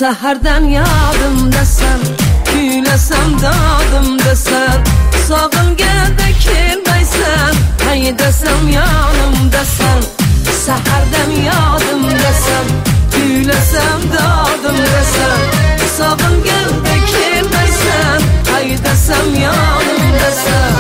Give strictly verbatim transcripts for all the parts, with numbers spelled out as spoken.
Sahardan yodimdasan, kuylasam dodimdasan, sog'inganda kelmaysan, haydasam yonimdasan. Sahardan yodimdasan, kuylasam dodimdasan, sog'inganda kelmaysan, haydasam yonimdasan.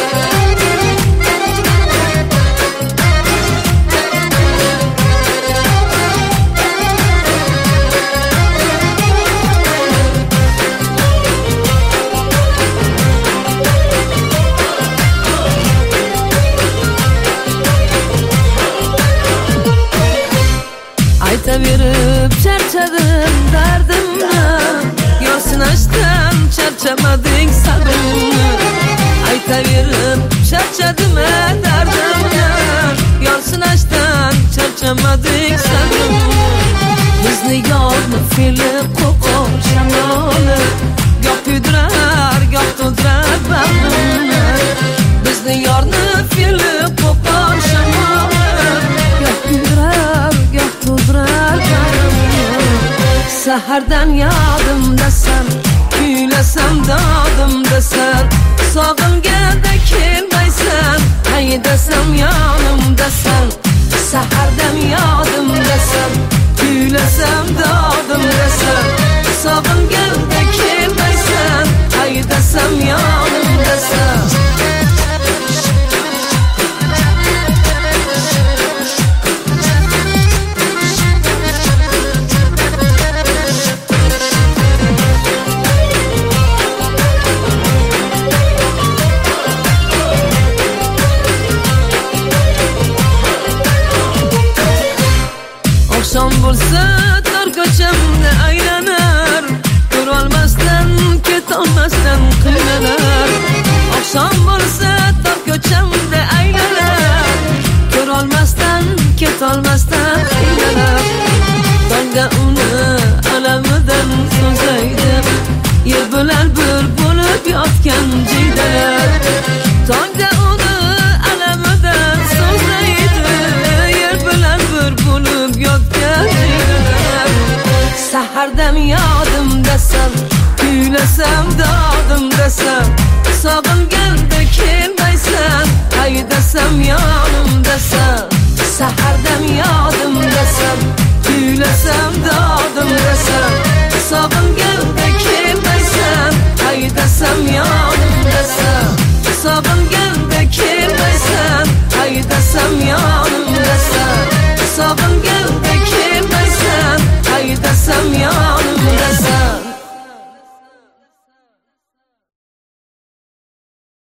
Aytaverib charchadim dardimni, yo'sin ashdan charchamading sabrimni. Aytaverib charchadim dardimni, yo'sin ashdan charchamading sabrimni. Bizni yorni fe'li qo'qon shamoli, goh kuydirar, goh to'ldirar bag'rimni. Bizni yorni fe'li qo'qon shamoli, goh kuydirar, goh to'ldirar bag'rimni. Sahardan yodimdasan, kuylasam dodimdasan, sog'inganda kelmaysan, haydasam yonimdasan. Sahardan yodimdasan, kuylasam dodimdasan, sog'inganda kelmaysan, haydasam yonimdasan. Oqshom bo'lsa tor ko'chamda aylanar, ko'rolmasdan ketolmasdan qiynalar. Oqshom bo'lsa tor ko'chamda aylanar, ko'rolmasdan ketolmasdan qiynalar. Tongda uni alamidan so'zlaydi, yer bilan bir bo'lib yotgan jiydalar. Tongda uni alamidan so'zlaydi, yer bilan bir bo'lib yotgan jiydalar. Sahardan yodimdasan, kuylasam dodimdasan, sog'inganda kelmaysan, haydasam yonimdasan. Sahardan yodim